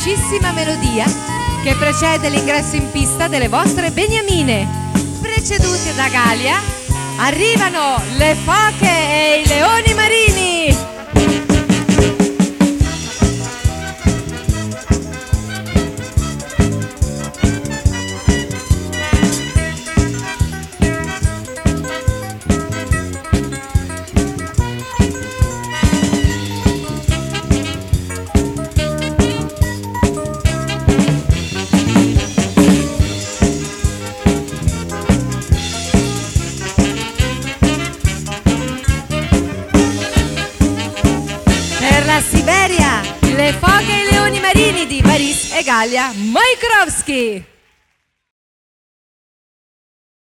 dolcissima melodia che precede l'ingresso in pista delle vostre beniamine. Precedute da Galia, arrivano le foche e i leoni marini. La Siberia, le foche e i leoni marini di Baris e Galia Majkrowski.